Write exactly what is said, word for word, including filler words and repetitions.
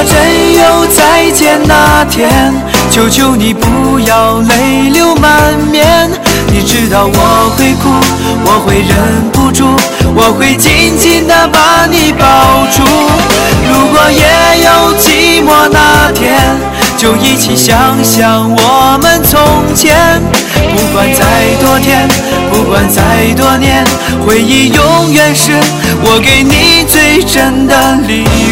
真有再见那天，求求你不要泪流满面。你知道我会哭，我会忍不住，我会紧紧地把你抱住。如果也有寂寞那天，就一起想想我们从前。不管再多天，不管再多年，回忆永远是我给你最真的礼物。